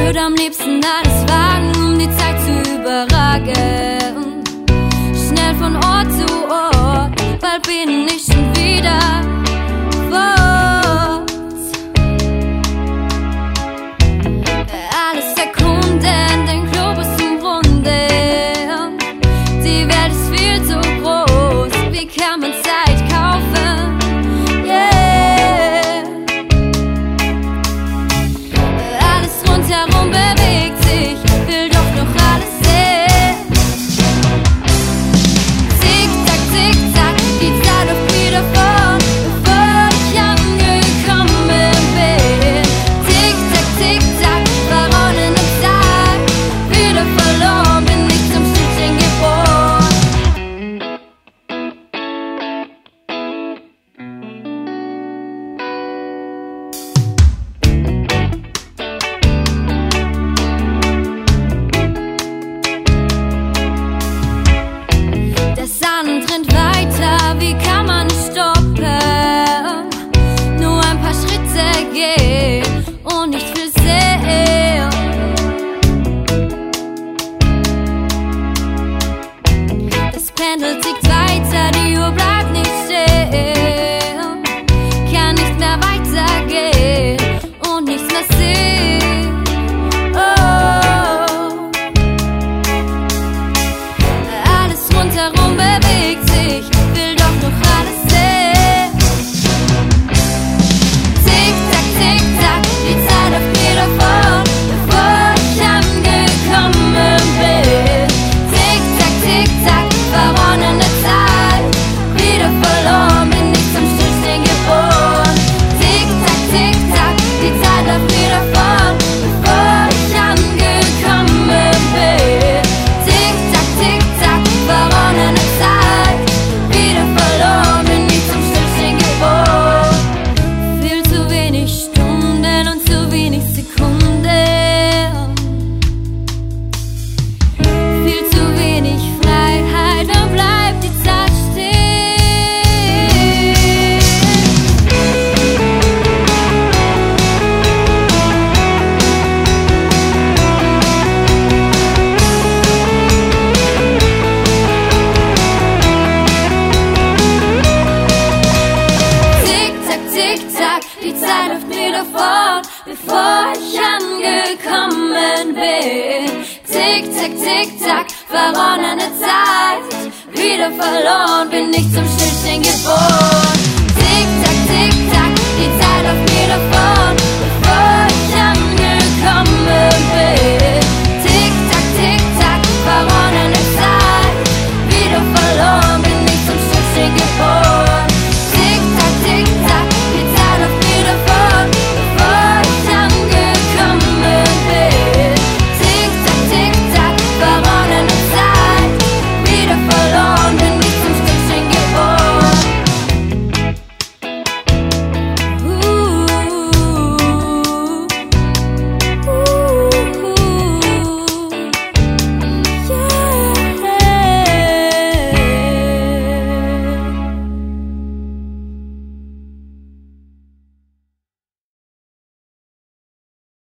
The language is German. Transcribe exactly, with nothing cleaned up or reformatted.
würde am liebsten alles wagen, um die Zeit zu überragen. Schnell von Ort zu Ort, bald bin ich schon wieder fort. Alles erkunden, den Globus umrunden. Die Welt ist viel zu groß, wie kann man Zeit kaufen? Yeah. Alles rundherum bewegt sich, will doch noch alles sehen. Zick-Zack, Zick-Zack, die Zeit läuft wieder fort, bevor ich angekommen bin. Zick-Zack, Zick-Zack, verronnene Zeit, wieder verloren, bin ich zum Stückchen geboren. Der Sand rennt weiter, wie kann man stoppen? Nur ein paar Schritte gehen und nicht viel sehen. Das Pendel tickt weiter, die Uhr bleibt nicht stehen. Kann nicht mehr weitergehen und nichts mehr sehen. Oh. Alles rundherum bewegt sich, will doch noch alles sehen. Zick-Zack, Zick-Zack, die Zeit läuft wieder fort, bevor ich angekommen bin. Zick-Zack, Zick-Zack, verronnene Zeit, wieder verloren, bin ich zum Stillstehen geboren. Zick-Zack, Zick-Zack, die Zeit läuft wieder fort, bevor ich angekommen bin. Zick-Zack, Zick-Zack, verronnene Zeit, wieder verloren, bin ich zum Stillstehen geboren. Viel zu wenig Stunden und zu wenig Sekunden. Viel zu wenig Freiheit, dann bleibt die Zeit stehen. Zick-Zack, Zick-Zack, die Zeit läuft wieder fort, bevor ich angekommen bin. Zick-Zack, Zick-Zack, verronnene Zeit, wieder verloren, bin ich zum Stillstehen geboren.